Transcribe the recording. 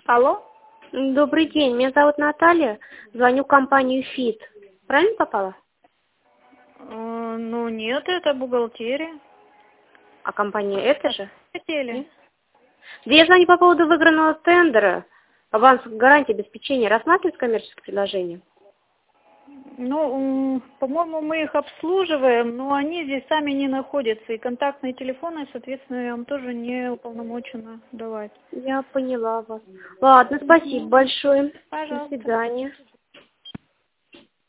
Алло? Добрый день, меня зовут Наталья, звоню в компанию ФИТ. Правильно попала? Ну нет, это бухгалтерия. А компания это же? Хотели. Нет? Да я звоню по поводу выигранного тендера. Аванс гарантии обеспечения рассматривает коммерческое предложение? Ну, по-моему, мы их обслуживаем, но они здесь сами не находятся. И контактные телефоны, соответственно, я вам тоже не уполномочена давать. Я поняла вас. Ладно, спасибо большое. До Пожалуйста. свидания.